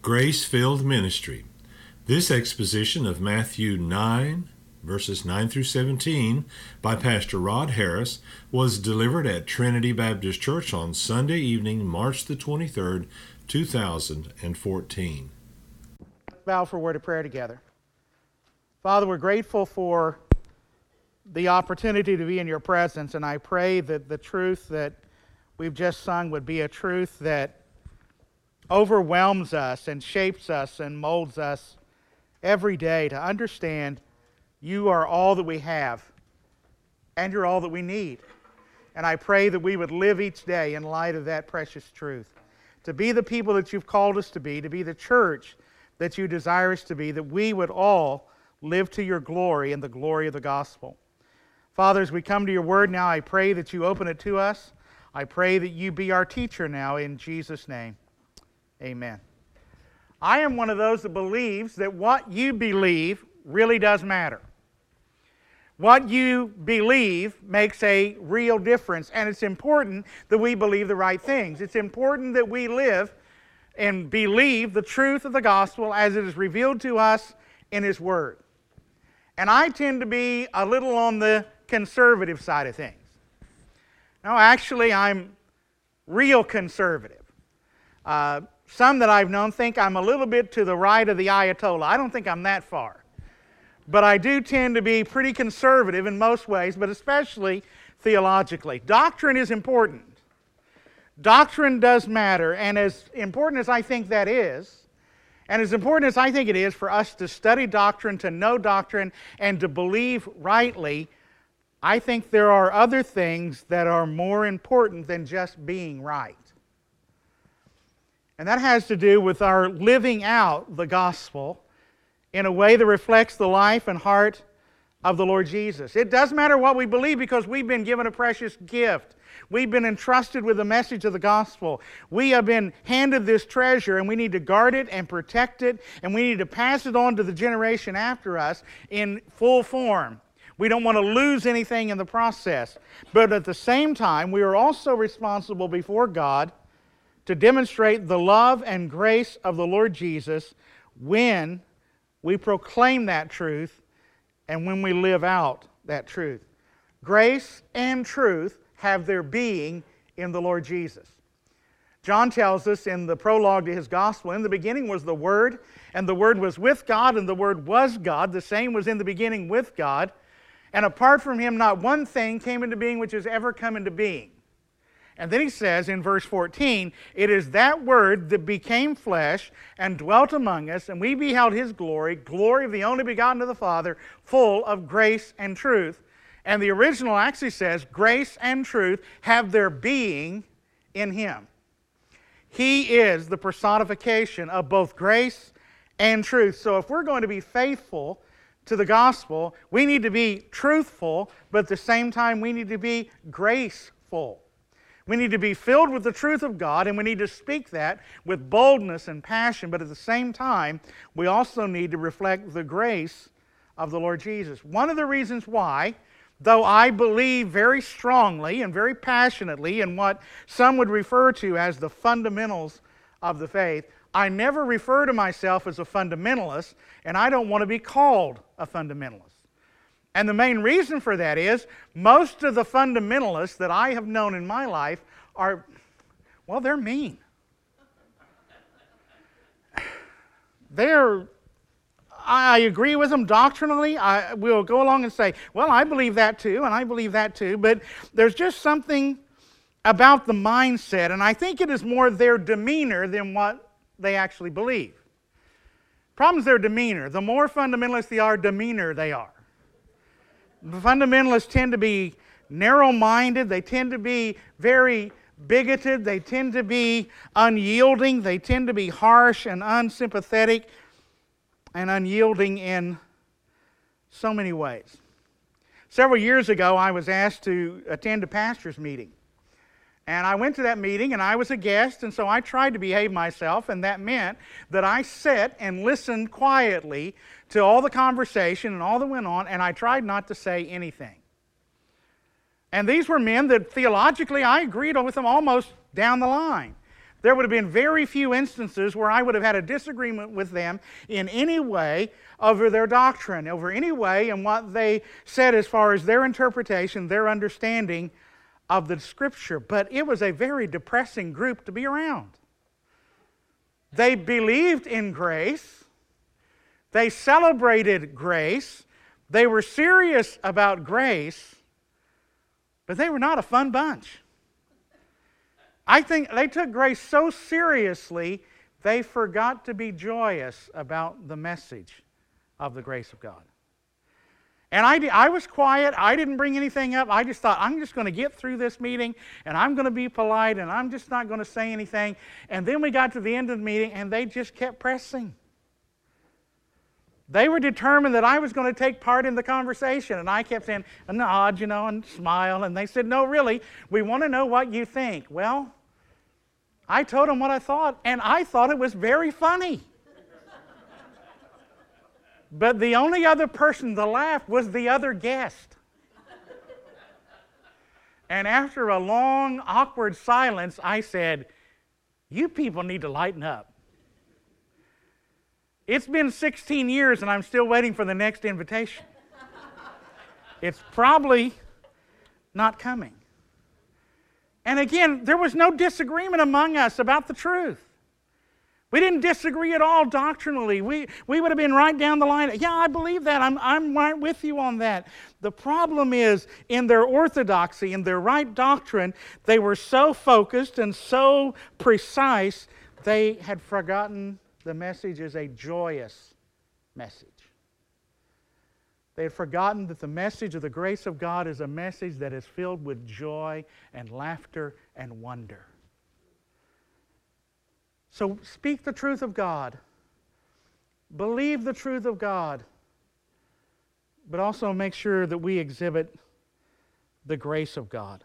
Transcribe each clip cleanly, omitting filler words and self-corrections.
Grace-Filled Ministry. This exposition of Matthew 9, verses 9 through 17, by Pastor Rod Harris, was delivered at Trinity Baptist Church on Sunday evening, March the 23rd, 2014. Bow for a word of prayer together. Father, we're grateful for the opportunity to be in your presence, and I pray that the truth that we've just sung would be a truth that overwhelms us and shapes us and molds us every day to understand you are all that we have and you're all that we need. And I pray that we would live each day in light of that precious truth, to be the people that you've called us to be the church that you desire us to be, that we would all live to your glory and the glory of the gospel. Father, as we come to your word now, I pray that you open it to us. I pray that you be our teacher now in Jesus' name. Amen. I am one of those that believes that what you believe really does matter. What you believe makes a real difference, and it's important that we believe the right things. It's important that we live and believe the truth of the gospel as it is revealed to us in His Word. And I tend to be a little on the conservative side of things. No, actually, I'm real conservative. Some that I've known think I'm a little bit to the right of the Ayatollah. I don't think I'm that far. But I do tend to be pretty conservative in most ways, but especially theologically. Doctrine is important. Doctrine does matter, and as important as I think that is, and as important as I think it is for us to study doctrine, to know doctrine, and to believe rightly, I think there are other things that are more important than just being right. And that has to do with our living out the gospel in a way that reflects the life and heart of the Lord Jesus. It does matter what we believe because we've been given a precious gift. We've been entrusted with the message of the gospel. We have been handed this treasure, and we need to guard it and protect it, and we need to pass it on to the generation after us in full form. We don't want to lose anything in the process. But at the same time, we are also responsible before God to demonstrate the love and grace of the Lord Jesus when we proclaim that truth and when we live out that truth. Grace and truth have their being in the Lord Jesus. John tells us in the prologue to his gospel, in the beginning was the Word, and the Word was with God, and the Word was God. The same was in the beginning with God. And apart from Him, not one thing came into being which has ever come into being. And then he says in verse 14, it is that Word that became flesh and dwelt among us, and we beheld His glory, glory of the only begotten of the Father, full of grace and truth. And the original actually says, grace and truth have their being in Him. He is the personification of both grace and truth. So if we're going to be faithful to the gospel, we need to be truthful, but at the same time we need to be graceful. We need to be filled with the truth of God, and we need to speak that with boldness and passion, but at the same time, we also need to reflect the grace of the Lord Jesus. One of the reasons why, though I believe very strongly and very passionately in what some would refer to as the fundamentals of the faith, I never refer to myself as a fundamentalist, and I don't want to be called a fundamentalist. And the main reason for that is most of the fundamentalists that I have known in my life are, well, they're mean. I agree with them doctrinally. I will go along and say, well, I believe that too, and I believe that too. But there's just something about the mindset, and I think it is more their demeanor than what they actually believe. Problem is their demeanor. The more fundamentalists they are, demeanor they are. The fundamentalists tend to be narrow-minded. They tend to be very bigoted. They tend to be unyielding. They tend to be harsh and unsympathetic and unyielding in so many ways. Several years ago, I was asked to attend a pastor's meeting. And I went to that meeting, and I was a guest, and so I tried to behave myself, and that meant that I sat and listened quietly to all the conversation and all that went on, and I tried not to say anything. And these were men that theologically I agreed with them almost down the line. There would have been very few instances where I would have had a disagreement with them in any way over their doctrine, over any way in what they said as far as their interpretation, their understanding of the Scripture. But it was a very depressing group to be around. They believed in grace. They celebrated grace. They were serious about grace, but they were not a fun bunch. I think they took grace so seriously, they forgot to be joyous about the message of the grace of God. And I was quiet. I didn't bring anything up. I just thought, I'm just going to get through this meeting, and I'm going to be polite, and I'm just not going to say anything. And then we got to the end of the meeting, and they just kept pressing. They were determined that I was going to take part in the conversation, and I kept saying, nod, and smile, and they said, no, really, we want to know what you think. Well, I told them what I thought, and I thought it was very funny. But the only other person to laugh was the other guest. And after a long, awkward silence, I said, you people need to lighten up. It's been 16 years and I'm still waiting for the next invitation. It's probably not coming. And again, there was no disagreement among us about the truth. We didn't disagree at all doctrinally. We would have been right down the line. Yeah, I believe that. I'm right with you on that. The problem is, in their orthodoxy, in their right doctrine, they were so focused and so precise, they had forgotten the message is a joyous message. They had forgotten that the message of the grace of God is a message that is filled with joy and laughter and wonder. So speak the truth of God. Believe the truth of God. But also make sure that we exhibit the grace of God.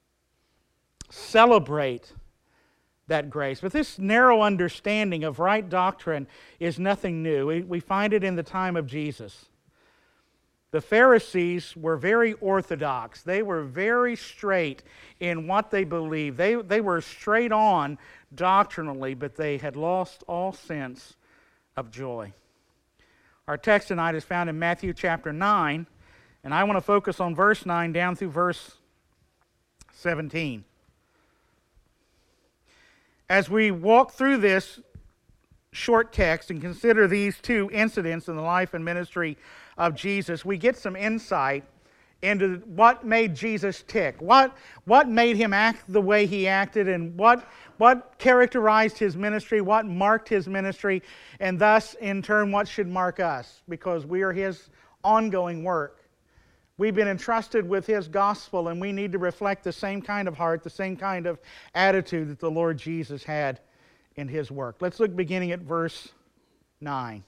Celebrate that grace. But this narrow understanding of right doctrine is nothing new. We find it in the time of Jesus. The Pharisees were very orthodox. They were very straight in what they believed. They were straight on doctrinally, but they had lost all sense of joy. Our text tonight is found in Matthew chapter 9, and I want to focus on verse 9 down through verse 17. As we walk through this short text and consider these two incidents in the life and ministry of Jesus, we get some insight into what made Jesus tick, what made him act the way he acted, and what characterized his ministry, what marked his ministry, and thus, in turn, what should mark us, because we are his ongoing work. We've been entrusted with his gospel, and we need to reflect the same kind of heart, the same kind of attitude that the Lord Jesus had in his work. Let's look beginning at verse 9.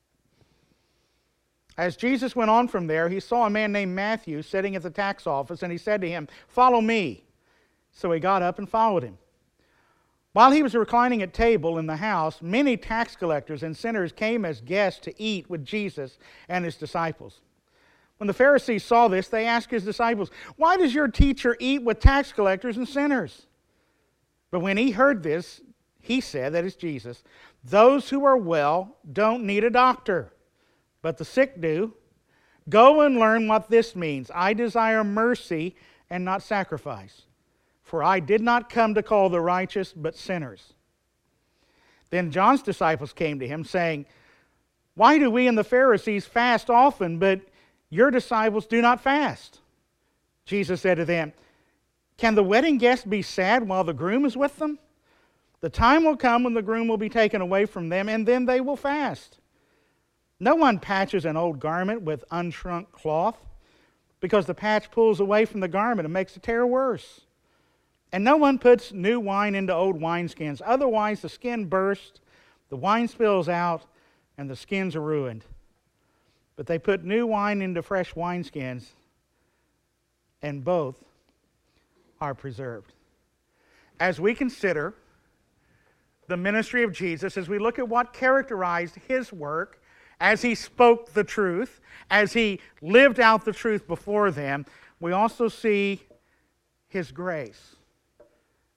As Jesus went on from there, he saw a man named Matthew sitting at the tax office, and he said to him, "Follow me." So he got up and followed him. While he was reclining at table in the house, many tax collectors and sinners came as guests to eat with Jesus and his disciples. When the Pharisees saw this, they asked his disciples, "Why does your teacher eat with tax collectors and sinners?" But when he heard this, he said, that is Jesus, "Those who are well don't need a doctor, but the sick do. Go and learn what this means. I desire mercy and not sacrifice. For I did not come to call the righteous, but sinners." Then John's disciples came to him, saying, "Why do we and the Pharisees fast often, but your disciples do not fast?" Jesus said to them, "Can the wedding guests be sad while the groom is with them? The time will come when the groom will be taken away from them, and then they will fast. No one patches an old garment with unshrunk cloth, because the patch pulls away from the garment and makes the tear worse. And no one puts new wine into old wineskins. Otherwise the skin bursts, the wine spills out, and the skins are ruined. But they put new wine into fresh wineskins, and both are preserved." As we consider the ministry of Jesus, as we look at what characterized his work, as he spoke the truth, as he lived out the truth before them, we also see his grace.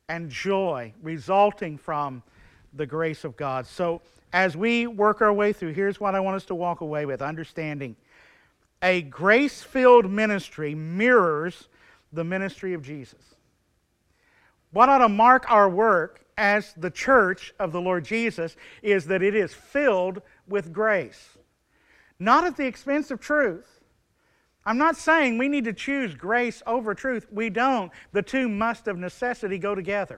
and joy resulting from the grace of God. So as we work our way through, here's what I want us to walk away with, understanding a grace-filled ministry mirrors the ministry of Jesus. What ought to mark our work as the church of the Lord Jesus is that it is filled with grace. Not at the expense of truth. I'm not saying we need to choose grace over truth. We don't. The two must of necessity go together.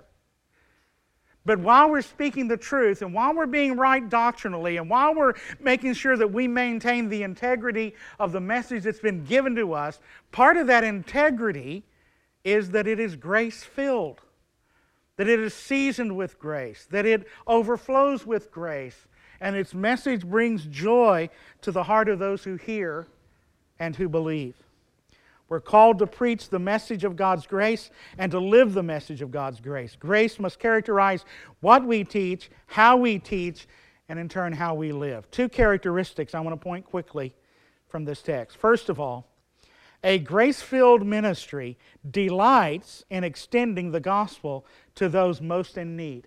But while we're speaking the truth, and while we're being right doctrinally, and while we're making sure that we maintain the integrity of the message that's been given to us, part of that integrity is that it is grace-filled, that it is seasoned with grace, that it overflows with grace, and its message brings joy to the heart of those who hear and who believe. We're called to preach the message of God's grace and to live the message of God's grace. Grace must characterize what we teach, how we teach, and in turn how we live. Two characteristics I want to point quickly from this text. First of all, a grace-filled ministry delights in extending the gospel to those most in need.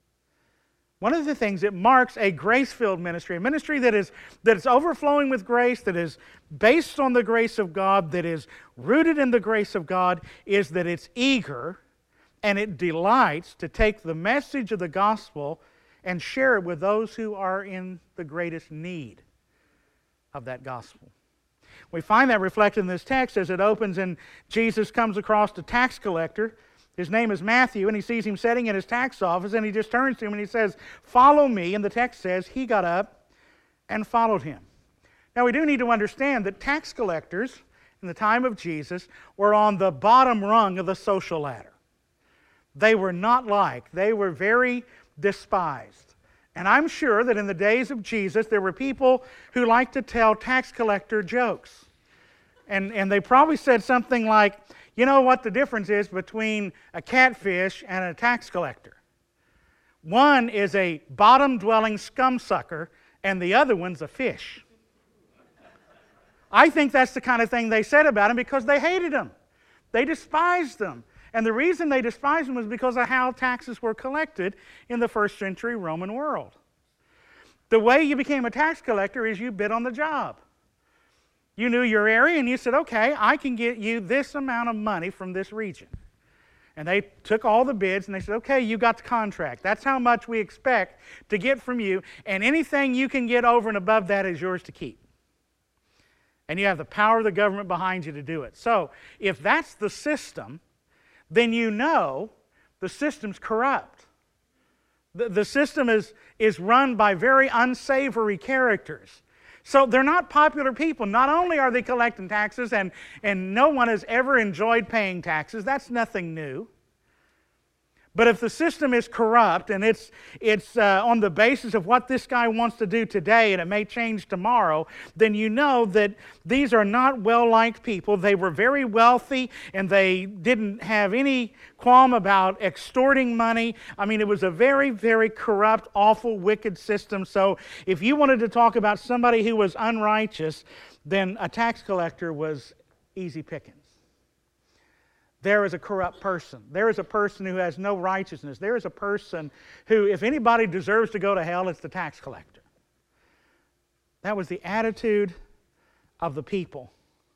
One of the things that marks a grace-filled ministry, a ministry that is overflowing with grace, that is based on the grace of God, that is rooted in the grace of God, is that it's eager and it delights to take the message of the gospel and share it with those who are in the greatest need of that gospel. We find that reflected in this text as it opens and Jesus comes across a tax collector. His name is Matthew, and he sees him sitting in his tax office, and he just turns to him and he says, "Follow me." And the text says he got up and followed him. Now we do need to understand that tax collectors in the time of Jesus were on the bottom rung of the social ladder. They were not liked. They were very despised. And I'm sure that in the days of Jesus, there were people who liked to tell tax collector jokes. And they probably said something like, "You know what the difference is between a catfish and a tax collector? One is a bottom-dwelling scumsucker, and the other one's a fish." I think that's the kind of thing they said about him because they hated him. They despised them. And the reason they despised him was because of how taxes were collected in the first century Roman world. The way you became a tax collector is you bid on the job. You knew your area and you said, "Okay, I can get you this amount of money from this region." And they took all the bids and they said, "Okay, you got the contract. That's how much we expect to get from you, and anything you can get over and above that is yours to keep." And you have the power of the government behind you to do it. So, if that's the system, then you know the system's corrupt. The system is run by very unsavory characters. So they're not popular people. Not only are they collecting taxes, and no one has ever enjoyed paying taxes. That's nothing new. But if the system is corrupt and it's on the basis of what this guy wants to do today and it may change tomorrow, then you know that these are not well-liked people. They were very wealthy and they didn't have any qualm about extorting money. I mean, it was a very, very corrupt, awful, wicked system. So if you wanted to talk about somebody who was unrighteous, then a tax collector was easy pickings. There is a corrupt person. There is a person who has no righteousness. There is a person who, if anybody deserves to go to hell, it's the tax collector. That was the attitude of the people.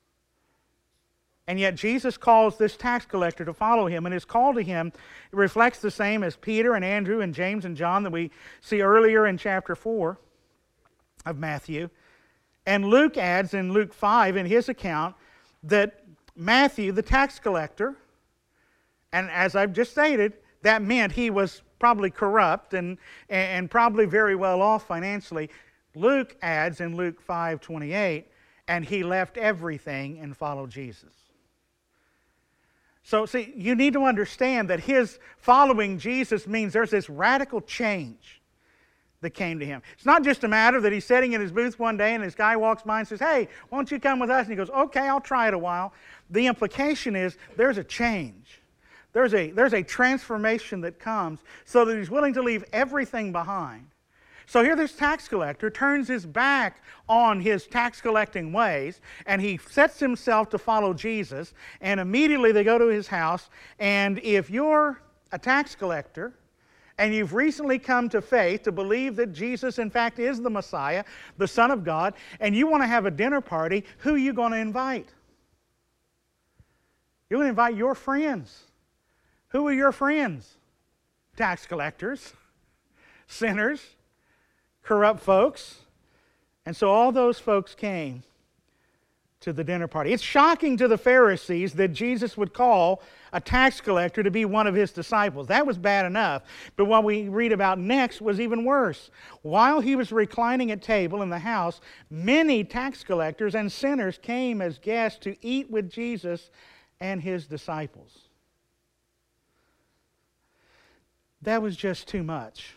And yet Jesus calls this tax collector to follow him, and his call to him reflects the same as Peter and Andrew and James and John that we see earlier in chapter 4 of Matthew. And Luke adds in Luke 5 in his account that Matthew, the tax collector, and as I've just stated, that meant he was probably corrupt and probably very well off financially. Luke adds in Luke 5:28, and he left everything and followed Jesus. So see, you need to understand that his following Jesus means there's this radical change that came to him. It's not just a matter that he's sitting in his booth one day and this guy walks by and says, "Hey, why don't you come with us?" And he goes, "Okay, I'll try it a while." The implication is there's a change. There's a transformation that comes so that he's willing to leave everything behind. So here this tax collector turns his back on his tax collecting ways and he sets himself to follow Jesus, and immediately they go to his house, and if you're a tax collector, and you've recently come to faith to believe that Jesus, in fact, is the Messiah, the Son of God, and you want to have a dinner party, who are you going to invite? You're going to invite your friends. Who are your friends? Tax collectors, sinners, corrupt folks. And so all those folks came to the dinner party. It's shocking to the Pharisees that Jesus would call a tax collector to be one of his disciples. That was bad enough. But what we read about next was even worse. While he was reclining at table in the house, many tax collectors and sinners came as guests to eat with Jesus and his disciples. That was just too much.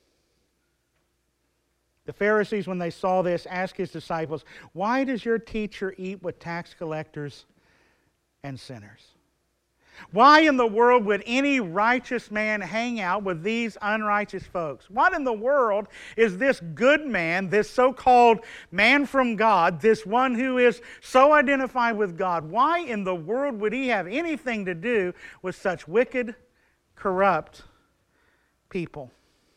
The Pharisees, when they saw this, asked his disciples, "Why does your teacher eat with tax collectors and sinners?" Why in the world would any righteous man hang out with these unrighteous folks? What in the world is this good man, this so-called man from God, this one who is so identified with God, why in the world would he have anything to do with such wicked, corrupt people?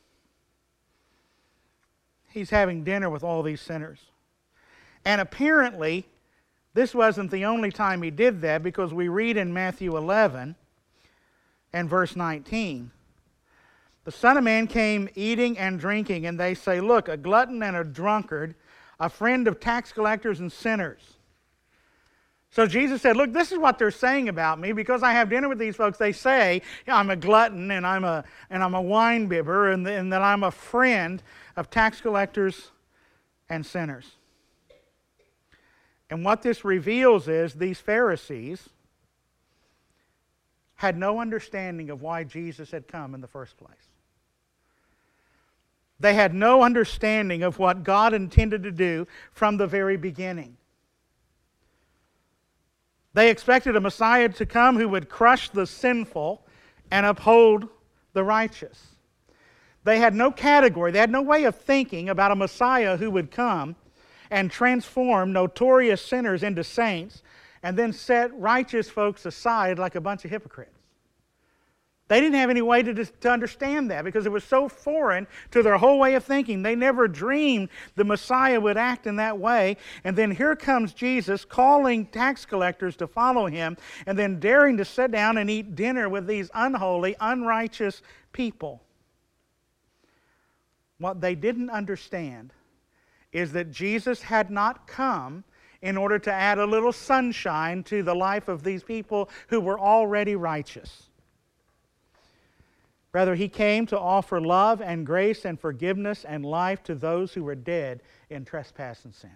He's having dinner with all these sinners. And apparently, this wasn't the only time he did that, because we read in Matthew 11 and verse 19, the Son of Man came eating and drinking, and they say, "Look, a glutton and a drunkard, a friend of tax collectors and sinners." So Jesus said, look, this is what they're saying about me. Because I have dinner with these folks, they say, yeah, I'm a glutton and I'm a wine bibber, and that I'm a friend of tax collectors and sinners. And what this reveals is these Pharisees had no understanding of why Jesus had come in the first place. They had no understanding of what God intended to do from the very beginning. They expected a Messiah to come who would crush the sinful and uphold the righteous. They had no category, they had no way of thinking about a Messiah who would come and transform notorious sinners into saints and then set righteous folks aside like a bunch of hypocrites. They didn't have any way to understand that, because it was so foreign to their whole way of thinking. They never dreamed the Messiah would act in that way. And then here comes Jesus calling tax collectors to follow him, and then daring to sit down and eat dinner with these unholy, unrighteous people. What they didn't understand is that Jesus had not come in order to add a little sunshine to the life of these people who were already righteous. Rather, he came to offer love and grace and forgiveness and life to those who were dead in trespass and sin.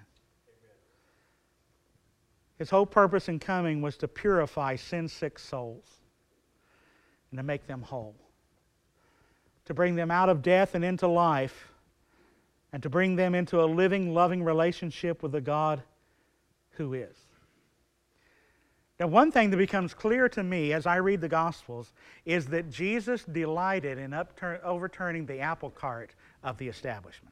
His whole purpose in coming was to purify sin-sick souls and to make them whole, to bring them out of death and into life, and to bring them into a living, loving relationship with the God who is. Now, one thing that becomes clear to me as I read the Gospels is that Jesus delighted in overturning the apple cart of the establishment.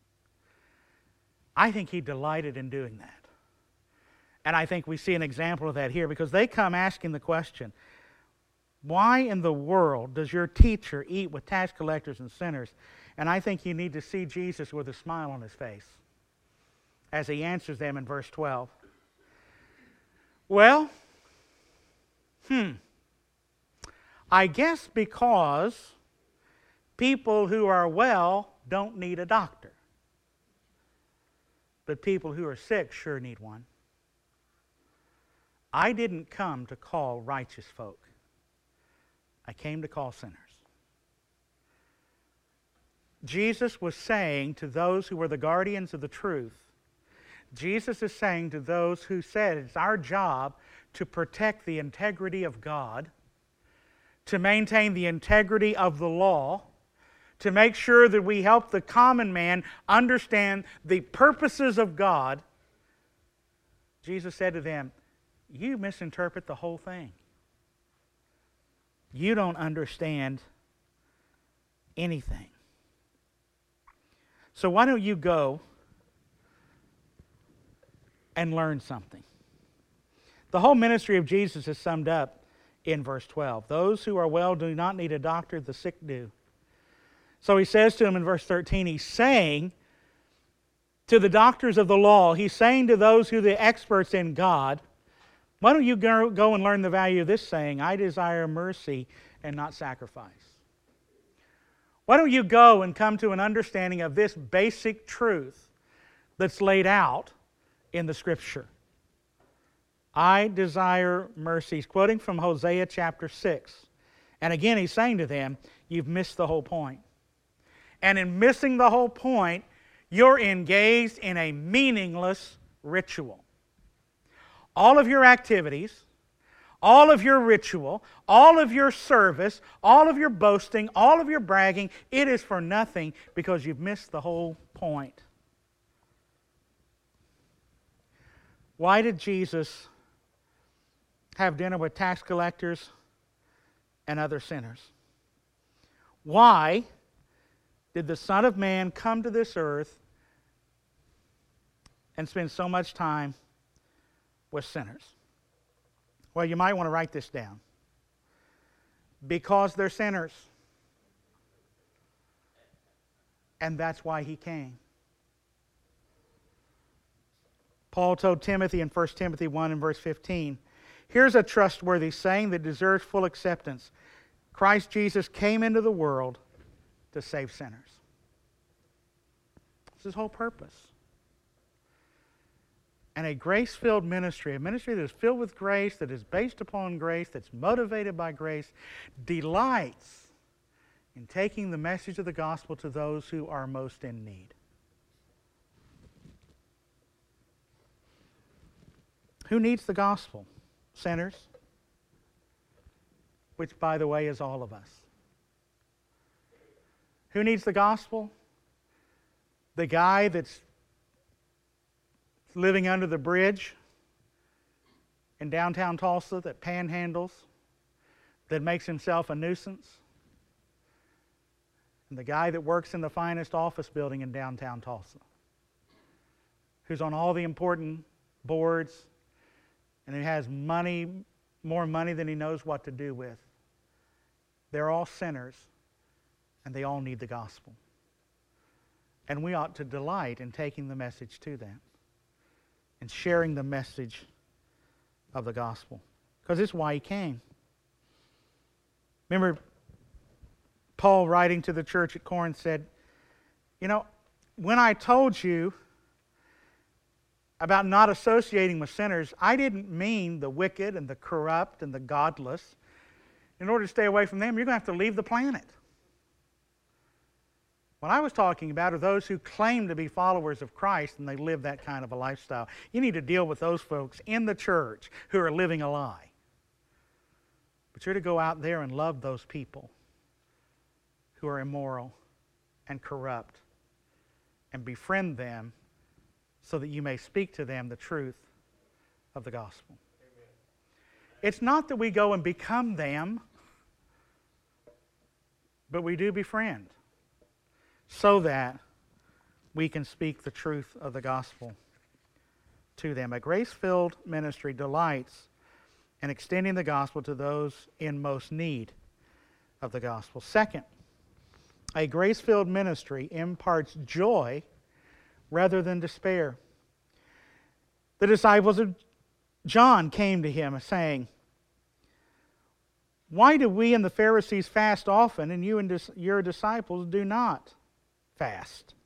I think he delighted in doing that. And I think we see an example of that here, because they come asking the question, why in the world does your teacher eat with tax collectors and sinners? And I think you need to see Jesus with a smile on his face as he answers them in verse 12. Well, I guess because people who are well don't need a doctor, but people who are sick sure need one. I didn't come to call righteous folk. I came to call sinners. Jesus was saying to those who were the guardians of the truth, Jesus is saying to those who said it's our job to protect the integrity of God, to maintain the integrity of the law, to make sure that we help the common man understand the purposes of God. Jesus said to them, you misinterpret the whole thing. You don't understand anything. So why don't you go and learn something? The whole ministry of Jesus is summed up in verse 12. Those who are well do not need a doctor, the sick do. So he says to them in verse 13, he's saying to the doctors of the law, he's saying to those who are the experts in God, why don't you go and learn the value of this saying, I desire mercy and not sacrifice. Why don't you go and come to an understanding of this basic truth that's laid out in the Scripture? I desire mercy. He's quoting from Hosea chapter 6. And again, he's saying to them, you've missed the whole point. And in missing the whole point, you're engaged in a meaningless ritual. All of your activities, all of your ritual, all of your service, all of your boasting, all of your bragging, it is for nothing because you've missed the whole point. Why did Jesus have dinner with tax collectors and other sinners? Why did the Son of Man come to this earth and spend so much time with sinners? Well, you might want to write this down. Because they're sinners. And that's why he came. Paul told Timothy in 1 Timothy 1 and verse 15, here's a trustworthy saying that deserves full acceptance. Christ Jesus came into the world to save sinners. That's his whole purpose. And a grace-filled ministry, a ministry that is filled with grace, that is based upon grace, that's motivated by grace, delights in taking the message of the gospel to those who are most in need. Who needs the gospel? Sinners. Which, by the way, is all of us. Who needs the gospel? The guy that's living under the bridge in downtown Tulsa that panhandles, that makes himself a nuisance. And the guy that works in the finest office building in downtown Tulsa, who's on all the important boards and who has money, more money than he knows what to do with. They're all sinners, and they all need the gospel. And we ought to delight in taking the message to them and sharing the message of the gospel. Because it's why he came. Remember, Paul, writing to the church at Corinth, said, you know, when I told you about not associating with sinners, I didn't mean the wicked and the corrupt and the godless. In order to stay away from them, you're going to have to leave the planet. What I was talking about are those who claim to be followers of Christ and they live that kind of a lifestyle. You need to deal with those folks in the church who are living a lie. But you're to go out there and love those people who are immoral and corrupt and befriend them so that you may speak to them the truth of the gospel. Amen. It's not that we go and become them, but we do befriend so that we can speak the truth of the gospel to them. A grace-filled ministry delights in extending the gospel to those in most need of the gospel. Second, a grace-filled ministry imparts joy rather than despair. The disciples of John came to him saying, why do we and the Pharisees fast often and you and your disciples do not fast?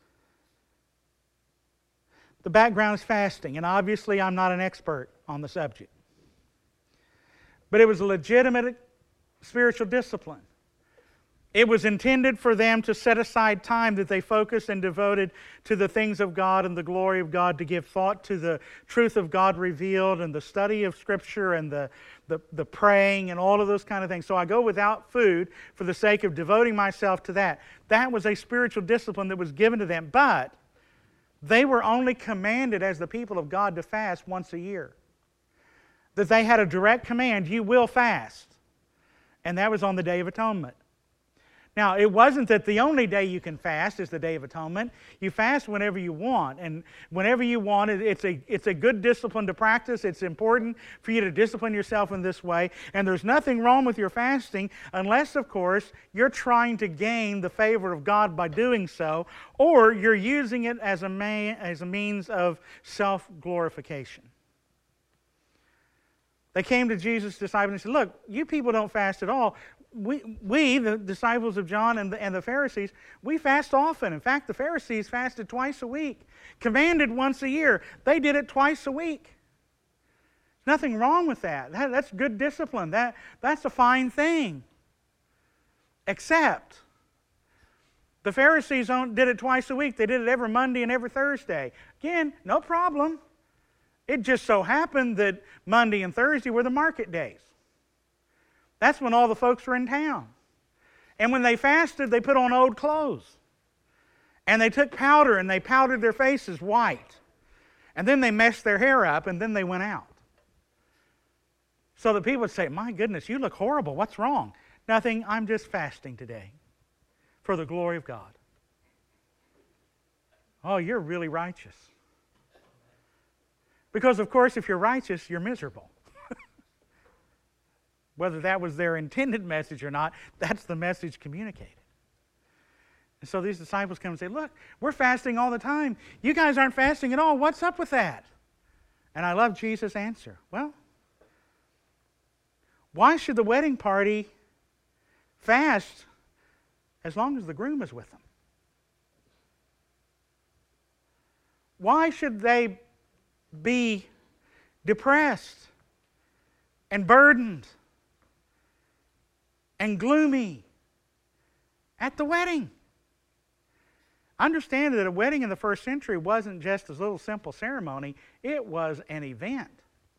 The background is fasting, and obviously I'm not an expert on the subject. But it was a legitimate spiritual discipline. It was intended for them to set aside time that they focused and devoted to the things of God and the glory of God, to give thought to the truth of God revealed and the study of Scripture and the praying and all of those kind of things. So I go without food for the sake of devoting myself to that. That was a spiritual discipline that was given to them. But they were only commanded as the people of God to fast once a year. That they had a direct command, you will fast. And that was on the Day of Atonement. Now, it wasn't that the only day you can fast is the Day of Atonement. You fast whenever you want, and whenever you want, it's a good discipline to practice. It's important for you to discipline yourself in this way, and there's nothing wrong with your fasting unless, of course, you're trying to gain the favor of God by doing so, or you're using it as a means of self-glorification. They came to Jesus' disciples and said, look, you people don't fast at all. We, the disciples of John and the Pharisees, we fast often. In fact, the Pharisees fasted twice a week, commanded once a year. They did it twice a week. There's nothing wrong with that. That's good discipline. That's a fine thing. Except the Pharisees did it twice a week. They did it every Monday and every Thursday. Again, no problem. It just so happened that Monday and Thursday were the market days. That's when all the folks were in town. And when they fasted, they put on old clothes. And they took powder and they powdered their faces white. And then they messed their hair up and then they went out. So that people would say, my goodness, you look horrible. What's wrong? Nothing. I'm just fasting today for the glory of God. Oh, you're really righteous. Because, of course, if you're righteous, you're miserable. Whether that was their intended message or not, that's the message communicated. And so these disciples come and say, look, we're fasting all the time. You guys aren't fasting at all. What's up with that? And I love Jesus' answer. Well, why should the wedding party fast as long as the groom is with them? Why should they be depressed and burdened and gloomy at the wedding? Understand that a wedding in the first century wasn't just a little simple ceremony. It was an event.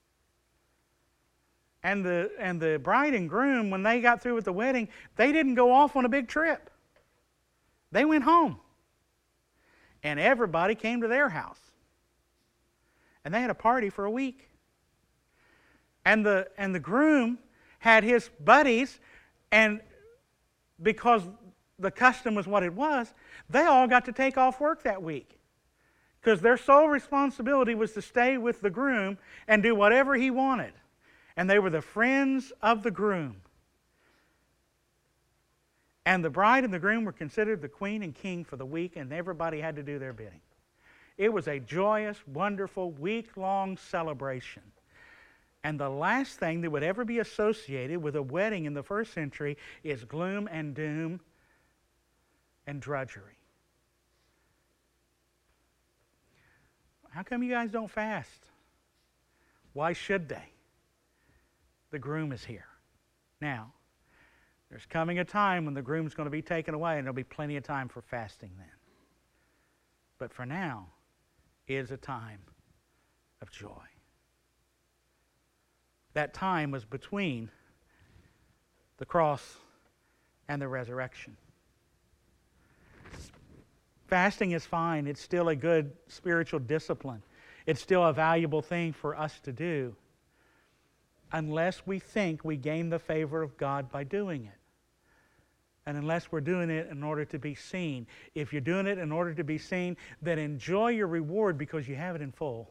And the bride and groom, when they got through with the wedding, they didn't go off on a big trip. They went home. And everybody came to their house. And they had a party for a week. And the groom had his buddies, and because the custom was what it was, they all got to take off work that week. Because their sole responsibility was to stay with the groom and do whatever he wanted. And they were the friends of the groom. And the bride and the groom were considered the queen and king for the week, and everybody had to do their bidding. It was a joyous, wonderful, week-long celebration. And the last thing that would ever be associated with a wedding in the first century is gloom and doom and drudgery. How come you guys don't fast? Why should they? The groom is here. Now, there's coming a time when the groom's going to be taken away, and there'll be plenty of time for fasting then. But for now, is a time of joy. That time was between the cross and the resurrection. Fasting is fine. It's still a good spiritual discipline. It's still a valuable thing for us to do, unless we think we gain the favor of God by doing it. And unless we're doing it in order to be seen. If you're doing it in order to be seen, then enjoy your reward because you have it in full.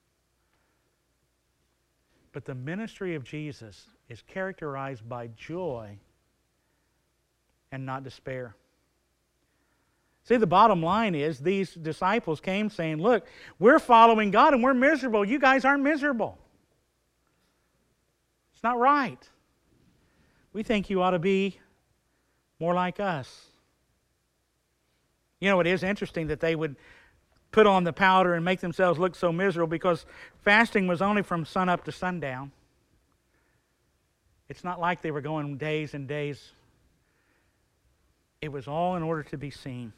But the ministry of Jesus is characterized by joy and not despair. See, the bottom line is these disciples came saying, look, we're following God and we're miserable. You guys aren't miserable. It's not right. We think you ought to be more like us. You know, it is interesting that they would put on the powder and make themselves look so miserable because fasting was only from sunup to sundown. It's not like they were going days and days. It was all in order to be seen.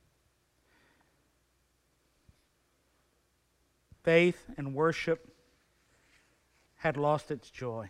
Faith and worship had lost its joy.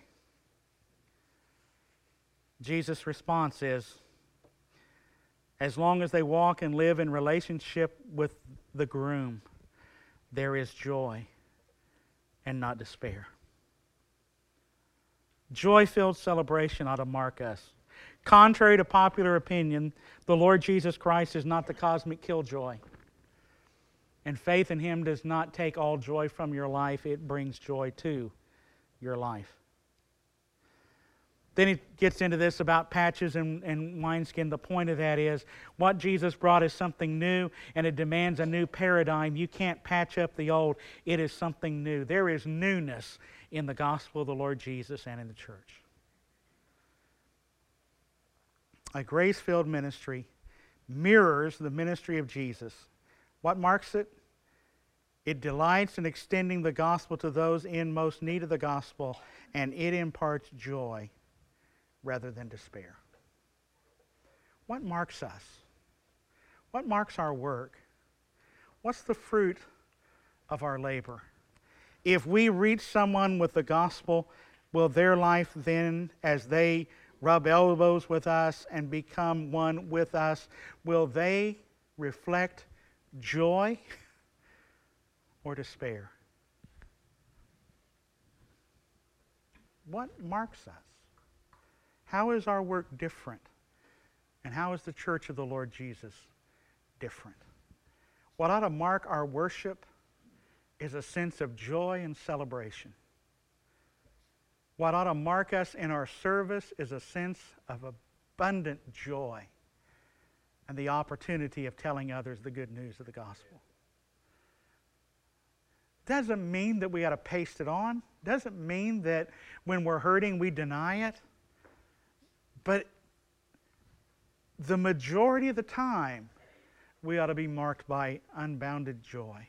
Jesus' response is, as long as they walk and live in relationship with the groom, there is joy and not despair. Joy-filled celebration ought to mark us. Contrary to popular opinion, the Lord Jesus Christ is not the cosmic killjoy. And faith in Him does not take all joy from your life, it brings joy to your life. Then he gets into this about patches and wineskin. The point of that is, what Jesus brought is something new, and it demands a new paradigm. You can't patch up the old. It is something new. There is newness in the gospel of the Lord Jesus and in the church. A grace-filled ministry mirrors the ministry of Jesus. What marks it? It delights in extending the gospel to those in most need of the gospel, and it imparts joy rather than despair. What marks us? What marks our work? What's the fruit of our labor? If we reach someone with the gospel, will their life then, as they rub elbows with us and become one with us, will they reflect joy or despair? What marks us? How is our work different? And how is the church of the Lord Jesus different? What ought to mark our worship is a sense of joy and celebration. What ought to mark us in our service is a sense of abundant joy and the opportunity of telling others the good news of the gospel. Doesn't mean that we ought to paste it on. Doesn't mean that when we're hurting we deny it. But the majority of the time, we ought to be marked by unbounded joy.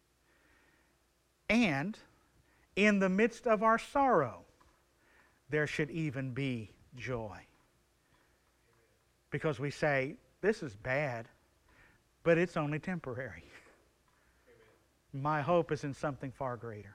And in the midst of our sorrow, there should even be joy. Because we say, this is bad, but it's only temporary. My hope is in something far greater.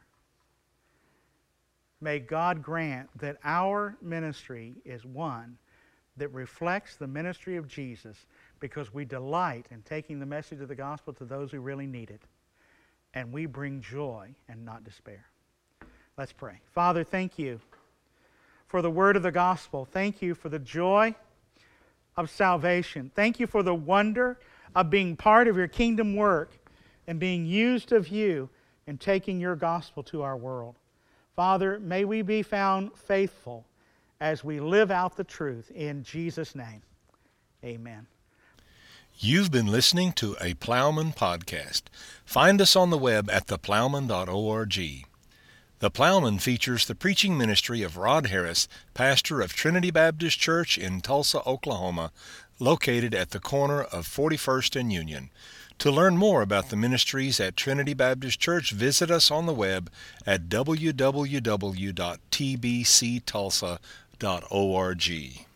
May God grant that our ministry is one that reflects the ministry of Jesus, because we delight in taking the message of the gospel to those who really need it. And we bring joy and not despair. Let's pray. Father, thank you for the word of the gospel. Thank you for the joy of salvation. Thank you for the wonder of being part of your kingdom work and being used of you in taking your gospel to our world. Father, may we be found faithful as we live out the truth. In Jesus' name, amen. You've been listening to a Plowman podcast. Find us on the web at theplowman.org. The Plowman features the preaching ministry of Rod Harris, pastor of Trinity Baptist Church in Tulsa, Oklahoma, located at the corner of 41st and Union. To learn more about the ministries at Trinity Baptist Church, visit us on the web at www.tbctulsa.org.